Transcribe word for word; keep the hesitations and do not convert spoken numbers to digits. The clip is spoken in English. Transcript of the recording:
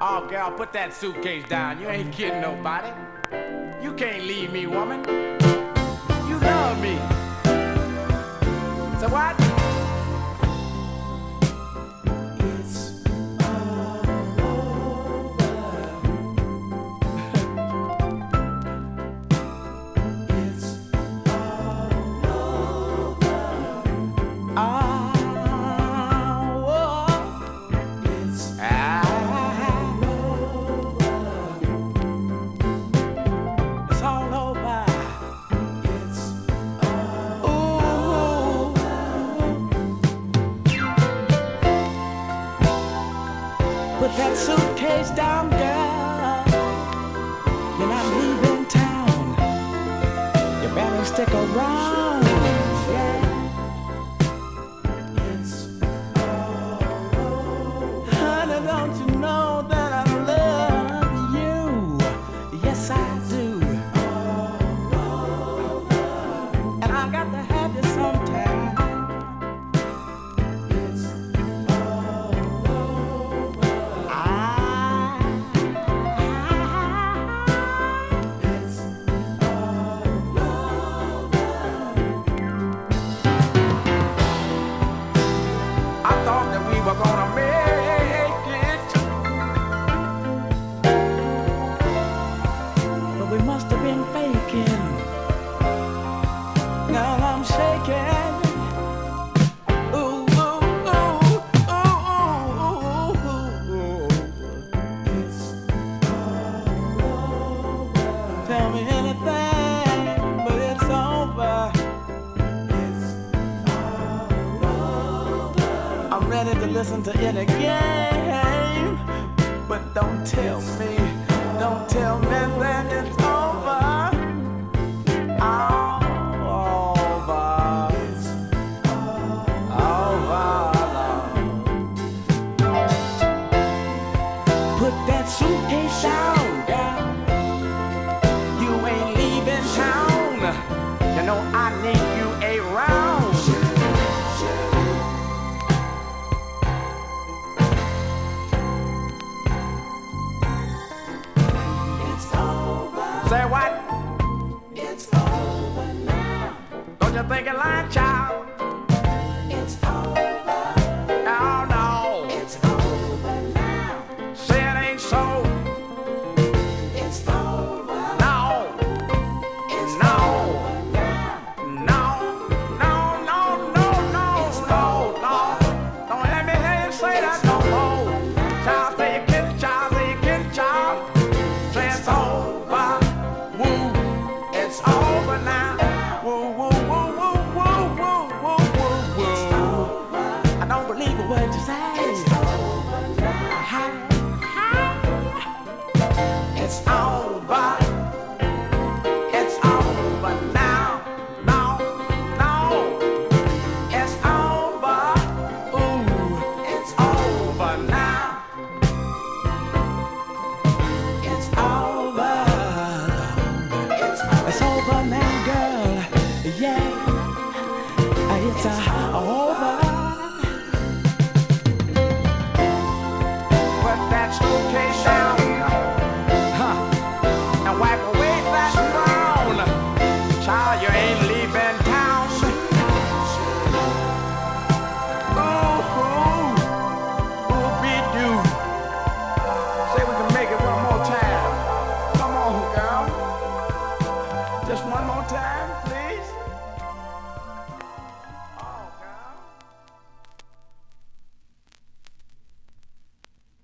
Oh, girl, put that suitcase down. You ain't kidding nobody. You can't leave me, woman. You love me. So what? It's all over. It's all over. Ah. Put that suitcase down, girl. You're not leaving town. You better stick around. Yeah. It's all over. Honey, don't you know that I love you? Yes, I do. All over. And I got to have you sometime. We must have been faking. Now I'm shaking. Ooh, ooh, ooh, ooh, ooh, ooh. It's all over. Tell me anything, but it's over. It's all over. I'm ready to listen to any game, but don't tell me, don't tell me that it's over. All over. It's over. Put that suitcase down, girl. You ain't leaving town. You know I need you around. Say what? It's over now. Don't you think it like, child? It's over. Oh no. It's over now. Say it ain't so. It's over. No. It's no. Over now. No. No, no, no, no. It's no, no. Don't let me hear you say that no more. Child, say you get it, child, say you get it, child. Say it's over. It's over now. Woo, woo, woo, woo, woo, woo, woo, woo, woo. It's over. I don't believe a word you say. It's over now. Hi, hi. It's over. It's over now. No, no. It's over. Ooh, it's over now. It's over. It's over now, girl. Yeah, it's uh, over. Put that suitcase down, huh? And wipe away that frown. Child, you ain't leaving town. Ooh, ooh, ooh, be doo. Say we can make it one more time. Come on, girl. Just one more time.